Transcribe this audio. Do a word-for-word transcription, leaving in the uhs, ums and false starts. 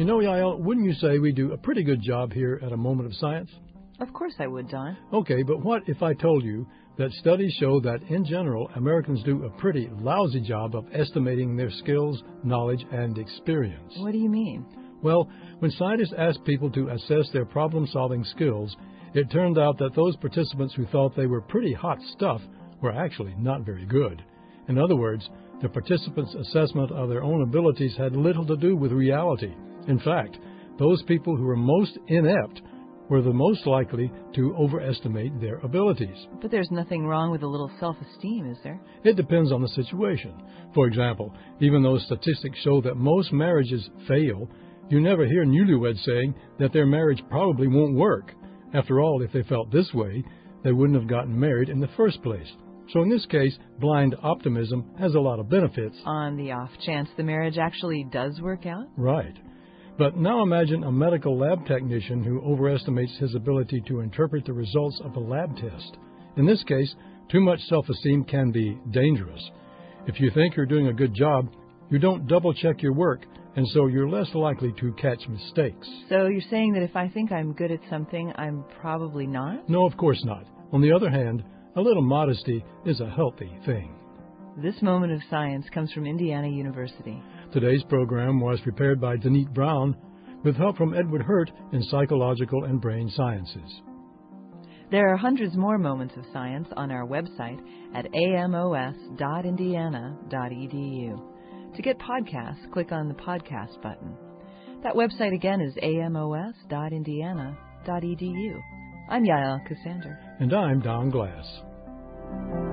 You know, Yael, wouldn't you say we do a pretty good job here at A Moment of Science? Of course I would, Don. Okay, but what if I told you that studies show that, in general, Americans do a pretty lousy job of estimating their skills, knowledge, and experience? What do you mean? Well, when scientists asked people to assess their problem-solving skills, it turned out that those participants who thought they were pretty hot stuff were actually not very good. In other words, the participants' assessment of their own abilities had little to do with reality. In fact, those people who were most inept were the most likely to overestimate their abilities. But there's nothing wrong with a little self-esteem, is there? It depends on the situation. For example, even though statistics show that most marriages fail, you never hear newlyweds saying that their marriage probably won't work. After all, if they felt this way, they wouldn't have gotten married in the first place. So in this case, blind optimism has a lot of benefits. On the off chance the marriage actually does work out? Right. But now imagine a medical lab technician who overestimates his ability to interpret the results of a lab test. In this case, too much self-esteem can be dangerous. If you think you're doing a good job, you don't double-check your work, and so you're less likely to catch mistakes. So you're saying that if I think I'm good at something, I'm probably not? No, of course not. On the other hand, a little modesty is a healthy thing. This Moment of Science comes from Indiana University. Today's program was prepared by Denise Brown with help from Edward Hurt in Psychological and Brain Sciences. There are hundreds more moments of science on our website at a m o s dot indiana dot e d u. To get podcasts, click on the podcast button. That website again is a m o s dot indiana dot e d u. I'm Yael Cassander. And I'm Don Glass.